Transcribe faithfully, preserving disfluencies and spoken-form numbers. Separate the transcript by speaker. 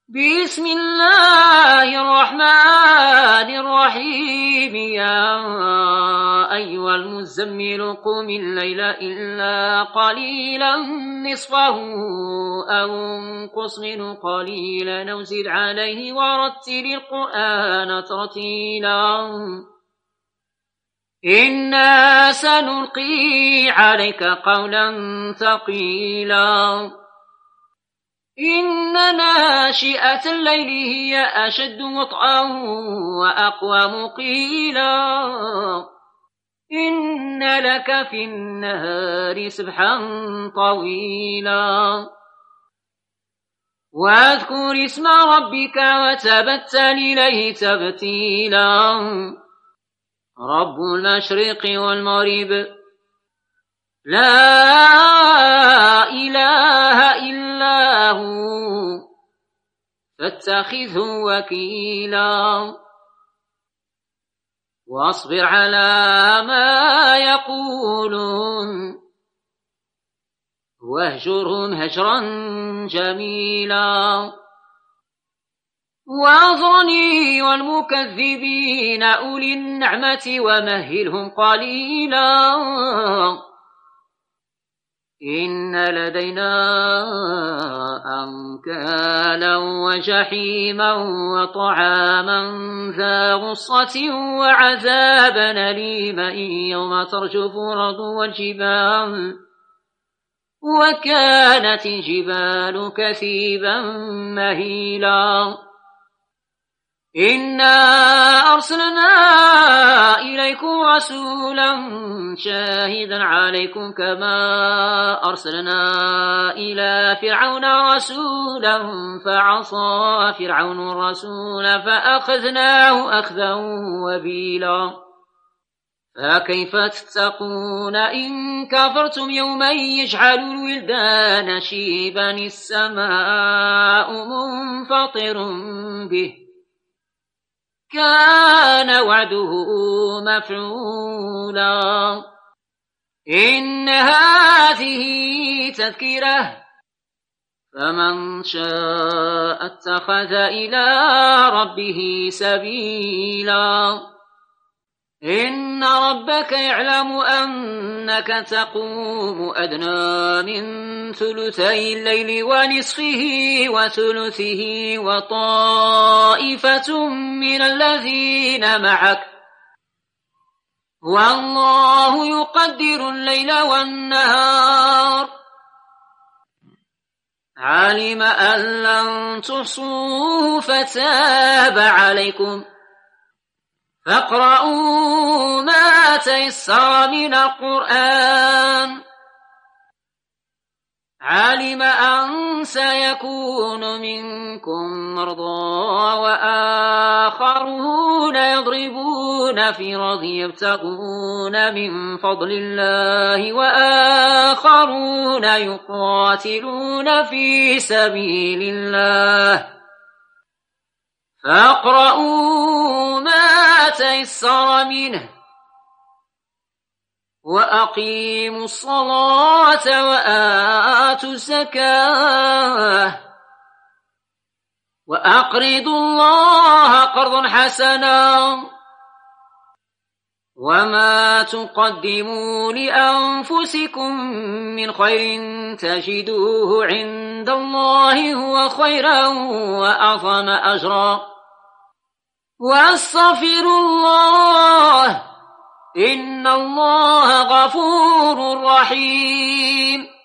Speaker 1: بسم الله الرحمن الرحيم. يا أيها المزمل قم الليل إلا قليلا نصفه أو انقص منه قليلا أو زد عليه ورتل القرآن ترتيلا إنا سنلقي عليك قولا ثقيلا إن ناشئة الليل هي أشد وطئا وأقوم قيلا إن لك في النهار سبحا طويلا واذكر اسم ربك وتبتل إليه تبتيلا رب المشرق والمغرب لا إله إلا هو فاتخذه وكيلا واصبر على ما يقولون واهجرهم هجرا جميلا واذرني والمكذبين أولي النعمة ومهلهم قليلا إن لدينا أنكالا وجحيما وطعاما ذا غصة وعذابا أليما يوم ترجف الأرض والجبال وكانت الجبال كثيبا مهيلا إنا أرسلنا إليكم رسولا شاهدا عليكم كما أرسلنا إلى فرعون رسولا فعصى فرعون الرسول فأخذناه أخذا وبيلا فكيف تتقون إن كفرتم يوما يجعل الولدان شيبا السماء منفطر به كان وعده مفعولا إن هذه تذكرة فمن شاء اتخذ إلى ربه سبيلا إن ربك يعلم أنك تقوم أدنى من ثلثي الليل ونصفه وثلثه وطائفة من الذين معك والله يقدر الليل والنهار علم أن لن تحصوه فتاب عليكم فاقرؤوا ما تيسر من القرآن علم أن سيكون منكم مرضى وآخرون يضربون في الأرض يبتغون من فضل الله وآخرون يقاتلون في سبيل الله فاقرؤوا ما تيسر منه وأقيموا الصلاة وآتوا الزكاة وأقرضوا الله قرضا حسنا وما تقدموا لأنفسكم من خير تجدوه عند الله هو خيرا وأعظم أجرا واستغفروا الله إن الله غفور رحيم.